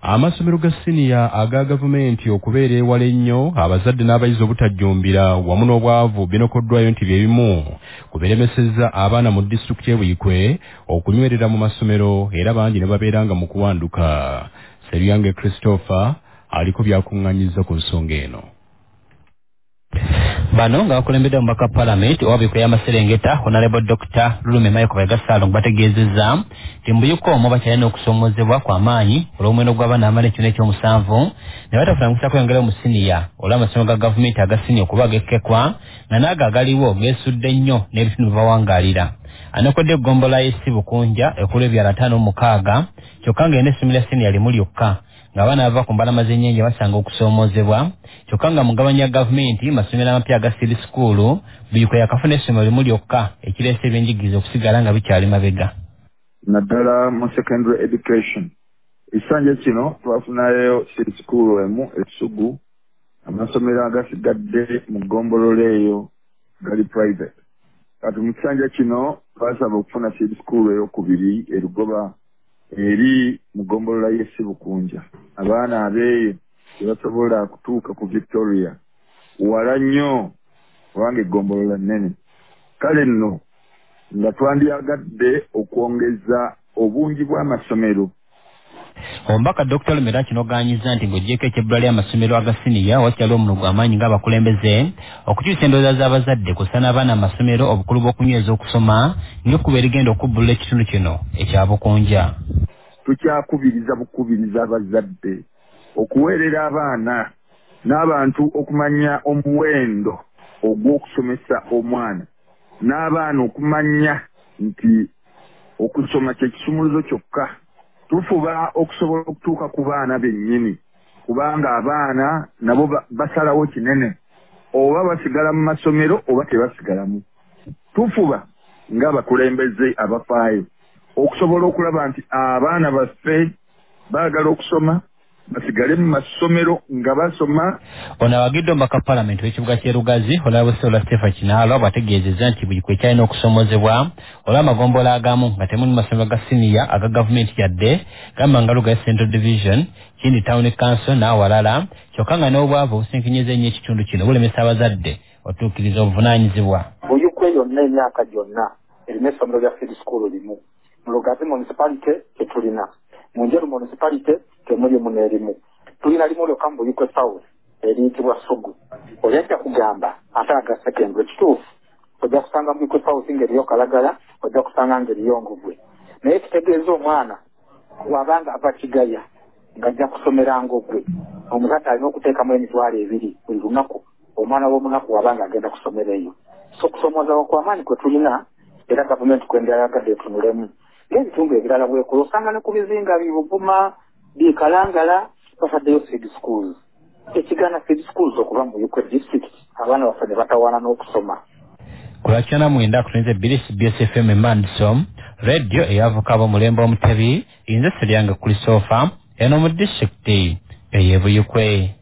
Amasomero ga siniya aga gavumenti okubeera ewala ennyo abazadde n'abayizi obutajjumbira wamu n'obwavu binokoddwayo nti bye bimu ku biremesezza abaana mu disitulikiti y'Ebuyikwe okunywerera mu masomero era bangi ne babeeranga mu kuwanduka. Seryange Christopher aliko byakuŋŋanyiza ku nsonga eno. Bano nga bakulembedde mu baka Parliament ow'Ebuyikwe y'Amaserengeta Honorable Dr. Lulume Michael Gassalong bategeezezza nti mu Buyikwe omwo bakyalina okusoomozebwa kw'amaanyi olw'omuwendo gw'abaana abamala ekiro eky'omusanvu ne batafuna mukisa kweyongera mu siniya olw'amasomero ga gavumenti aga siniya okuba gekkekwa nga n'ago agaliwo geesudde nnyo n'ebitundu bye bawangaalira. Anokodde eggombolola y'essi Bukunja ekulu ebyala 56 kyokka ng'erina essomero lya siniya limu lyokka nga abaana bava ku mbalama z'ennyanja basanga okusoomozebwa kyokka nga mugabanya gavumenti masomero amapya aga City School Buyikwe yakafuna essomero limu lyokka ekireese ebyenjigiriza okusigala nga bikyali mabega. Naddala mu secondary education ekisanja kino twafunayo City School emu Essugu amasomero agasigadde mu ggombolola eyo gali private. Kati mu kisanja kino twasaba okufuna City School ey'okubiri erugoba eri mu ggombolola y'essi Bukunja. Abaana abeeyo tebasobola kutuuka ku Victoria wala nnyo kubanga eggombolola nnene. Kale nno nga twandyagadde okwongeza obungi bw'amasomero. Omubaka Dr. Lumera kino ganyiza nti ng'oggyeko ekyebbula ly'amasomero aga siniya wakyali omuno gw'amaanyi ng'abakulembeze okukyusa endowooza z'abazadde kussa n'abaana amasomero obukulu bw'okunyweza okusoma n'ekkubo erigenda okubbulula ekitundu kino ekya Bukunja. Tukyakubiriza bukubiriza abazadde okuweerera abaana n'abantu okumanya omuwendo ogw'okusomesa omwana n'abaana okumanya nti okusoma kye kisumuluzo kyokka. Tufuba okusobola okutuuka ku baana bennyini kubanga abaana nabo basalawo kinene oba basigala mu masomero oba tebasigalamu. Tufuba ng'abakulembeze abafaayo okusobola okulaba nti abaana baffe baagala okusoma basigale mu masomero nga basoma. Ono awagidde omubaka Parliament w'ekibuga ky'Erugazi Honorable Sola Stephen Kinaalo bategeezezza nti Buyikwe kyalina okusomozebwa olw'amagombola agamu nga temuli masomero ga siniya aga gavumenti yadde gamba nga Lugaya Central Division Kindi Town Council n'awalala kyokka nga n'obwavu obusinkinyeza ennyo ekitundu kino bulemesa abazadde otuukiriza obuvunaanyizibwa. Buyikwe yonna emyaka gyonna erina essomero lya City School limu. Mu Lugazi municipality tetulina, mu Njeru municipality temuli munerimu. Tulina limu lyokka mu Buyikwe South eriyitibwa Ssugu. Oyajja kugamba ate aga secondary kituufu ojja kusanga mu Buyikwe South ng'eriyo Kalagala, ojja kusanga ng'eriyo Ngugwe. Naye kitegeeza omwana wabanga ava Kigaya ng'ajja kusomera Ngugwe omuzadde alina okuteekamu emitwalo 2 buli lunaku omwana w'omunaku wabanga agenda kusomera eyo. So kusomoza kw'amaanyi kwe tulina era gavumenti kwendyayagadde etunulemu. N'ebitundu ebirala bwekulu osanga ne ku bizinga Buvuma Kalangala basaddeyo City Schools. Ekigaana City Schools okuva mu Buyikwe district abaana baffe ne batawaana n'okusoma. Ku Lwakyana 9 kutunze BSFM Mandisom radio eyavuka ab'omulembe Omutebi inze Seryange Christopher eno mu district ey'e Buyikwe.